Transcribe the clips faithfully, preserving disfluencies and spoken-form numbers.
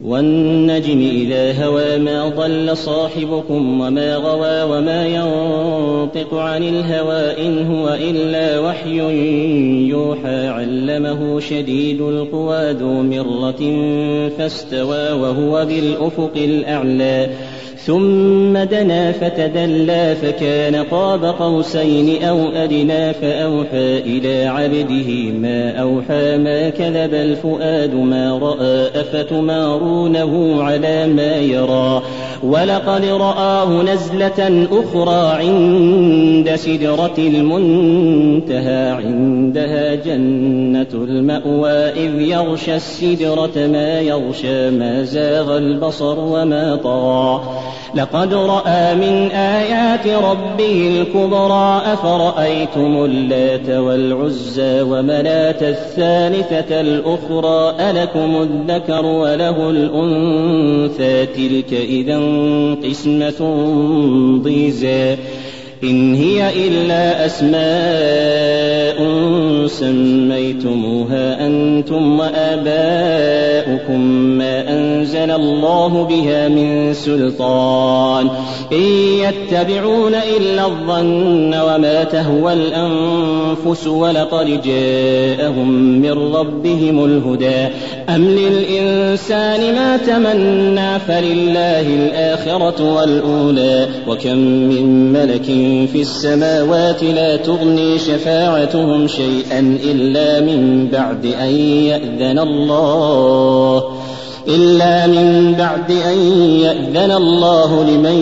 والنجم إذا هوى ما ضل صاحبكم وما غوى وما ينطق عن الهوى إن هو إلا وحي يوحى علمه شديد القوى ذو مرة فاستوى وهو بالأفق الأعلى ثم دنا فتدلى فكان قاب قوسين أو أدنى فأوحى إلى عبده ما أوحى ما كذب الفؤاد ما رأى أفتمارونه على ما يرى ولقد رآه نزلة أخرى عند سدرة المنتهى عندها جنة المأوى إذ يغشى السدرة ما يغشى ما زاغ البصر وما طغى لقد رأى من آيات ربه الكبرى أفرأيتم اللات والعزى ومناة الثالثة الأخرى ألكم الذكر وله الأنثى تلك إذا قسمة ضيزى إن هي إلا أسماء سميتموها أنتم وآباؤكم ما أنزل الله بها من سلطان إن يتبعون إلا الظن وما تهوى الأنفس ولقد جاءهم من ربهم الهدى أم للإنسان ما تمنى فلله الآخرة والأولى وكم من ملك في السماوات لا تغني شفاعتهم شيئا إلا من بعد أن يأذن الله إلا من بعد أن يأذن الله لمن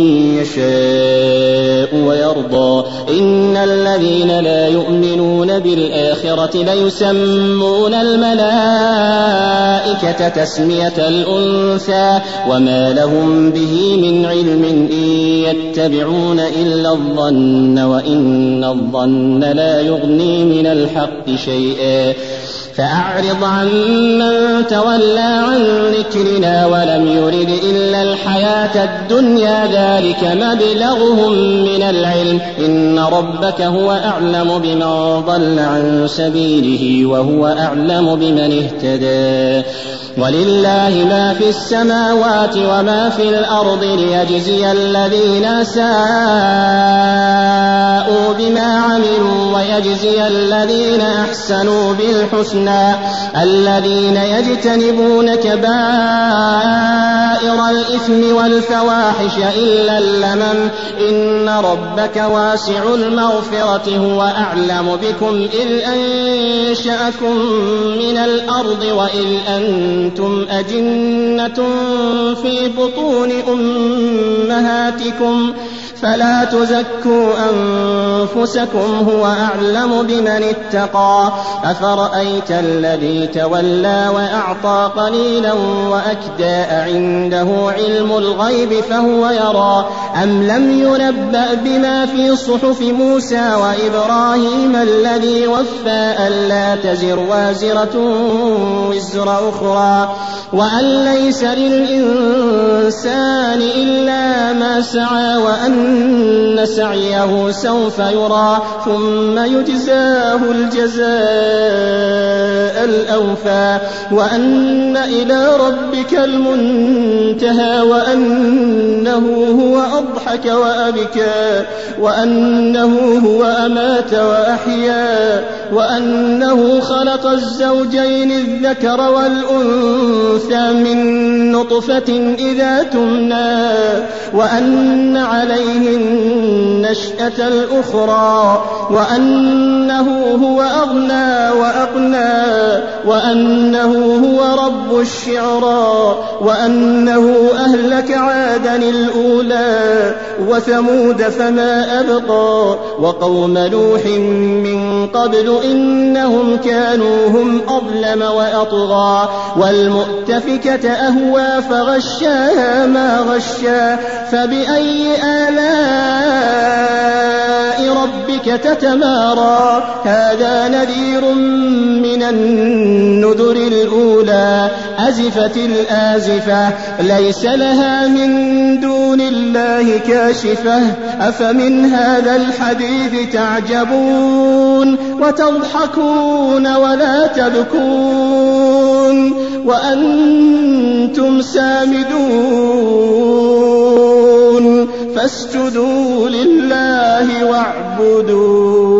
يشاء ويرضى إن الذين لا يؤمنون بالآخرة ليسمون الملائكة تسمية الأنثى وما لهم به من علم إن يتبعون إلا الظن وإن الظن لا يغني من الحق شيئا فأعرض عن من تولى عن ذكرنا ولم يرد إلا الحياة الدنيا ذلك مبلغهم من العلم إن ربك هو أعلم بمن ضل عن سبيله وهو أعلم بمن اهتدى ولله ما في السماوات وما في الأرض ليجزي الذين ساءوا بما عملوا ويجزي الذين أحسنوا بالحسنى الذين يجتنبون كبائر الإثم والفواحش إلا اللمم إن ربك واسع المغفرة هو أعلم بكم إذ أنشأكم من الأرض وإذ أنتم أجنة في بطون أمهاتكم فلا تزكوا أنفسكم هو أعلم بمن اتقى أفرأيت الذي تولى وأعطى قليلا وأكدى عنده علم الغيب فهو يرى أم لم ينبأ بما في صحف موسى وإبراهيم الذي وفى ألا تزر وازرة وزر أخرى وأن ليس للإنسان إلا ما سعى وأن سعيه سوف يرى ثم يجزاه الجزاء الأوفى وأن إلى ربك المنتهى وأنه هو أضحك وأبكى وأنه هو أمات وأحيا وأنه خلق الزوجين الذكر والأنثى من نطفة إذا تمنى وأن عليه النشأة الأخرى وأنه هو أغنى وأقنى وأنه هو رب الشعرى وأنه أهلك عادا الأولى وثمود فما أبقى وقوم نوح من قبل إنهم كانوا هم أظلم وأطغى والمؤتفكة أهوى فغشاها ما غشا فبأي آلاء ربك تتمارى هذا نذير من النذر الأولى أزفت الآزفة ليس لها من دون الله كاشفة أفمن هذا الحديث تعجبون وتضحكون ولا تبكون وأنتم سامدون فاسجدوا لله واعبدوا